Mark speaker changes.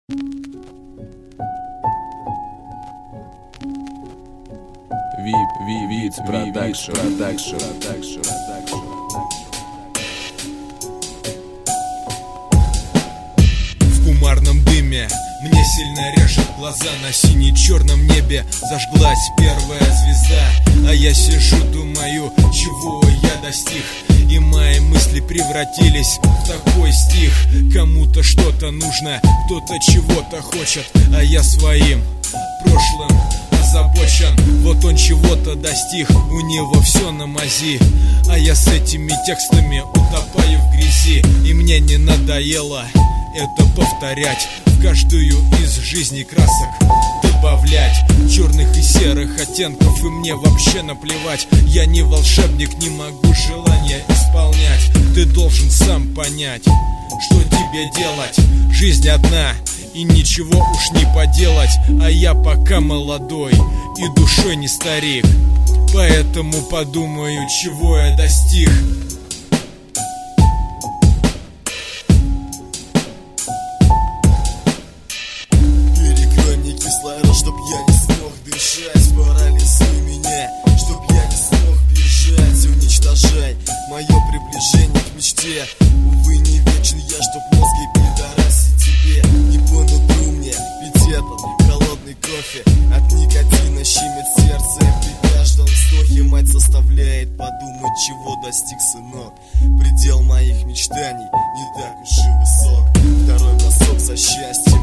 Speaker 1: Виц Продакшн.
Speaker 2: В кумарном дыме мне сильно режет глаза. На сине-черном небе зажглась первая звезда. А я сижу, думаю, чего я достиг. И мои мысли превратились в такой стих. Кому-то что-то нужно, кто-то чего-то хочет, а я своим прошлым озабочен. Вот он чего-то достиг, у него все на мази, а я с этими текстами утопаю в грязи. И мне не надоело это повторять, в каждую из жизней красок добавлять черных и серых оттенков. И мне вообще наплевать, я не волшебник, не могу желания исполнять. Ты должен сам понять, что тебе делать. Жизнь одна, и ничего уж не поделать. А я пока молодой и душой не старик, поэтому подумаю, чего я достиг.
Speaker 3: Перекрой мне кислород, чтоб я не смог дышать. Парализуй меня, чтоб я не смог бежать. Уничтожай мое приближение к мечте. Увы, не вечен я, чтоб мозги пидорасить тебе. Не по нутру мне, ведь этот холодный кофе от никотина щемит сердце. При каждом вздохе мать заставляет подумать, чего достиг сынок. Предел моих мечтаний не так уж и высок. Второй бросок за счастье.